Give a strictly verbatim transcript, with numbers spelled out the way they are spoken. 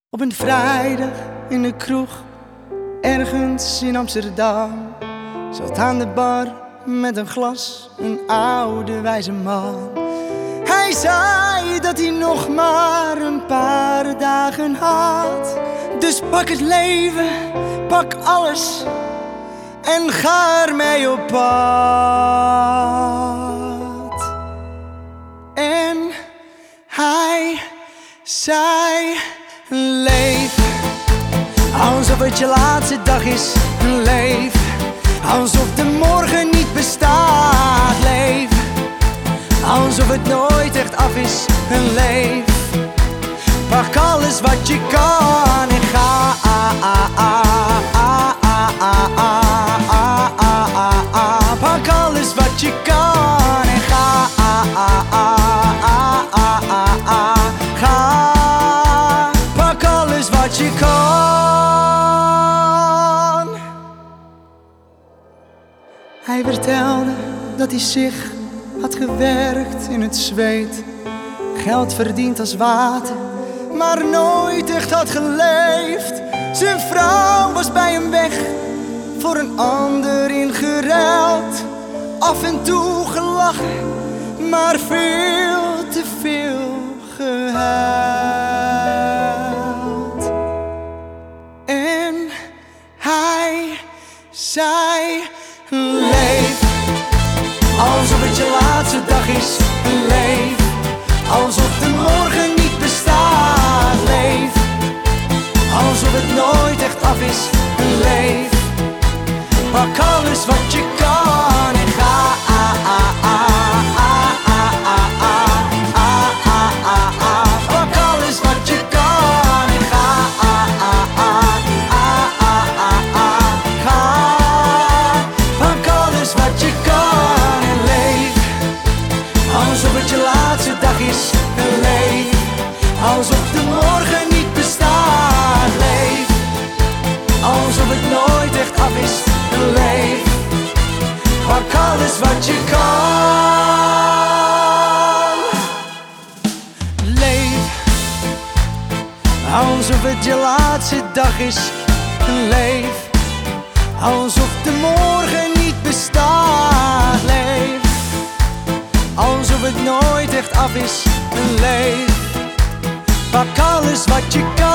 Op een vrijdag in de kroeg, ergens in Amsterdam, zat aan de bar met een glas een oude wijze man. Hij zei dat hij nog maar een paar dagen had. Dus pak het leven, pak alles en ga ermee op pad. En hij zei: leef alsof het je laatste dag is. Leef alsof de morgen niet bestaat. Leef alsof het nooit echt af is. Leef, pak alles wat je kan en ga. Pak alles wat je kan en ga. Ga, pak alles wat je kan. Hij vertelde dat hij zich had gewerkt in het zweet, geld verdiend als water, maar nooit echt had geleefd. Zijn vrouw was bij hem weg, voor een ander ingeruild. Af en toe gelachen, maar veel te veel gehuild. En hij zei: leef alsof het je laatste dag is. Leef alsof de morgen niet bestaat. Leef alsof het nooit echt af is. Leef, pak alles wat je kan en ga. Pak alles wat je kan en ga. Ga, pak alles wat je kan en leef alsof het je laatste dag is. Leef alsof de morgen niet bestaat. Leef alsof het nooit echt af is. Leef, pak alles wat je kan. Leef alsof het je laatste dag is. Leef alsof de morgen niet bestaat. Leef alsof het nooit echt af is. Leef, pak alles wat je kan.